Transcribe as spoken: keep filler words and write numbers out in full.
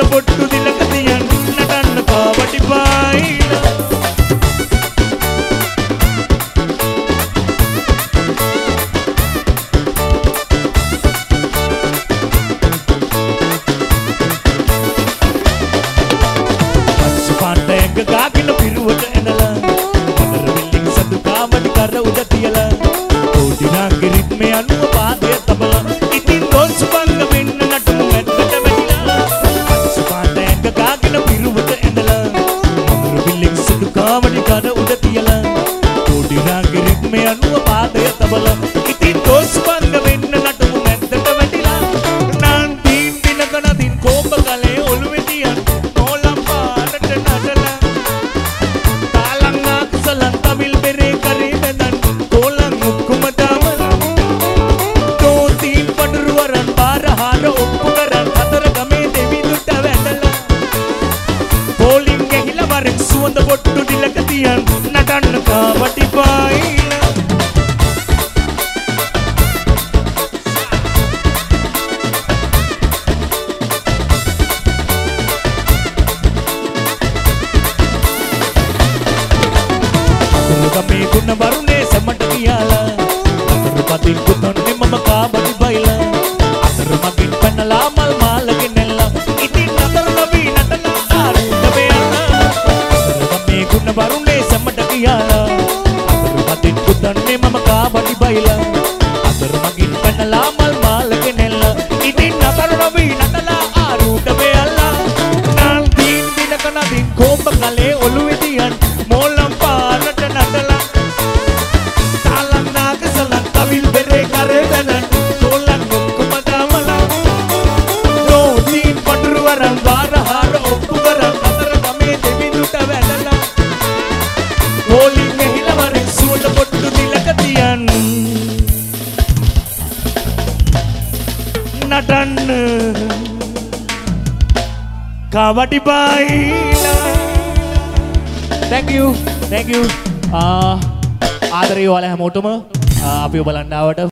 සුවඳ පොට්ටු දිලක තියන් නටන්න කාවටි පායිලා ගාගෙන පිරුවට ඇඳලා මනර විල්ලින් සතු කාමඩි කර උඩ තියලා ඕඩිනාගේ රිද්මේ අනුව පාදය තබලා ඉතින් රෝස් බංග වෙන්න නටමු ඇත්තට වැටිලා අස්සපාට ඇඟ ගාගෙන පිරුවට ඇඳලා මනර විල්ලින් සතු කාමඩි කර උඩ තියලා ඕඩිනාගේ රිද්මේ අනුව පාදය තබලා ඉතින් රෝස් බංග වෙන්න නටමු ඇත්තට වැටිලා නාන් දීන් දිනක නදින් කෝප කලේ ඔළුවේ තියන් ඕලම් පාරට නටලා तमिल मेरे करे वेदन कोलम मुक्कुम दामन दो तीन पडरुवरन बारहार ඔප්පුකරන් හතර ගමේ දෙවිදුට වැඳලා පෝලිං ගහිලා වරෙන් සුවඳ පොට්ටු දිලක තියන් නටන්න කාවටි පායිලා ගමේ ගුණ වරුනේ සැමට ගියාලා අතර පදින් පුතන්නේ මම කාබඩි බයිලා අතර මගින් පැනලා මල් මාලගෙන එල්ලා ඉතින් අතර නවී නටලා ආරුද වෙයලා අතර ගමේ ගුණ වරුනේ සැමට ගියාලා අතර පදින් පුතන්නේ මම කාබඩි බයිලා අතර මගින් පැනලා මල් මාලගෙන එල්ලා ඉතින් අතර නවී නටලා ආරුද වෙයලා නාල් දීන් දිනක නදින් කොඹ කලේ ඔළුවේ තියන් මෝලම් පාරට නටලා तमिल मेरे करे वेदन कोलम मुक्कुम दामला दो तीन पडरुवरन बारहार ඔප්පුකරන් හතර ගමේ දෙවිදුට වැඳලා පෝලිං ගහිලා වරෙන් සුවඳ පොට්ටු දිලක තියන් නටන්න කාවටි පායිලා thank you thank you ආ ආදරේ ඔයාලා හැමෝටම අපි බලන්න ආවට